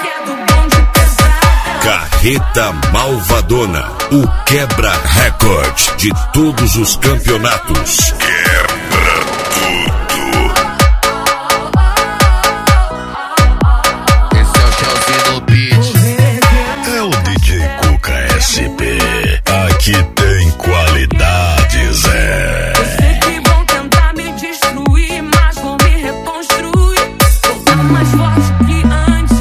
Carreta Malvadona, o quebra-recorde de todos os campeonatos. Quebra tudo. Esse é o Chelsea no beat. É o DJ Cuca SP. Aqui tem qualidades, é. Eu sei que vão tentar me destruir, mas vão me reconstruir. Vou dar mais forte que antes.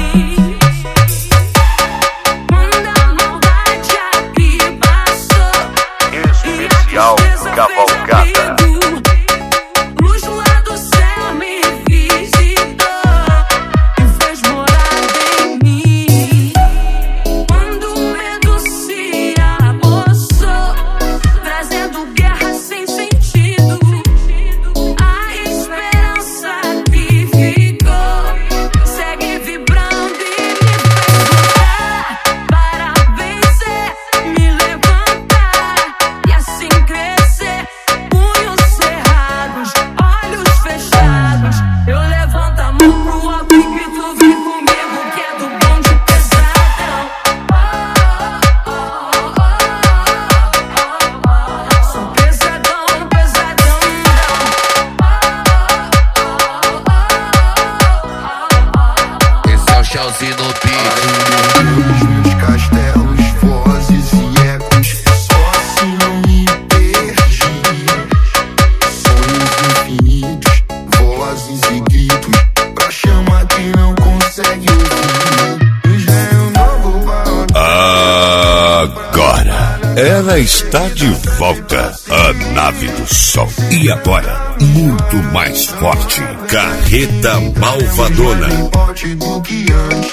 Especial Cavalgada. Luz lá do céu me visitou e fez morada em mim. Quando o medo se apossou, trazendo guerra sem sentido, a esperança que ficou segue vibrando e me fez lutar para vencer, me levantar e assim crescer. Punhos cerrados, olhos fechados, eu levanto a mão pro alto e grito: vem comigo que é do bonde pesadão. Sou pesadão, pesadão. Esse é o Chelsea no beat. Meus castelos, vozes e ecos, só assim não me perdi. Sonhos infinitos, vozes e gritos, pra chamar quem não consegue ouvir. Já é um novo barulho. Agora, ela está de volta, a nave do sol. E agora, muito mais forte, Carreta Malvadona. Forte do que antes.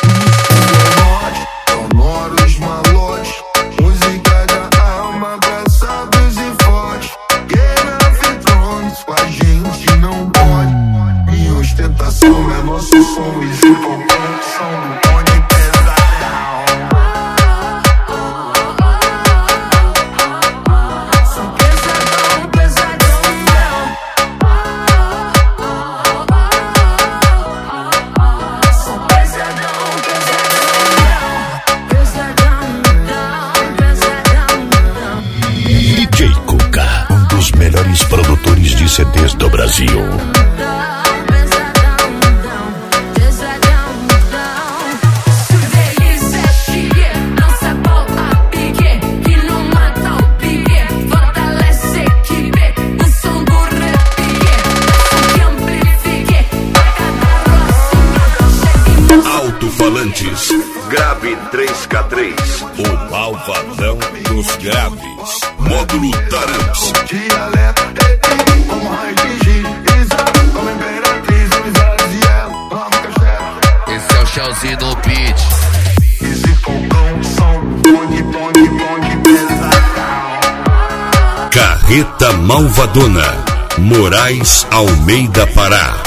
Sonoros malotes, música da alma pra sábios e fortes. Game of Thrones, com a gente não pode. Minha ostentação é nosso som e se pouquinho som do bonde pesadão. Sou pesadão, pesadão. Sou pesadão, pesadão. Pesadão. DJ Cuca, um dos melhores produtores de CDs do Brasil. Alto-falantes, grave 3K3, o malvadão dos graves. Módulo Taramps. Dialeto, como raio de giz, como imperatriz, amizades e ela, amo castelo. Esse é o Chelsea no beat. Esse fogão, som, bonde pesadão. Carreta Malvadona, Moraes Almeida Pará.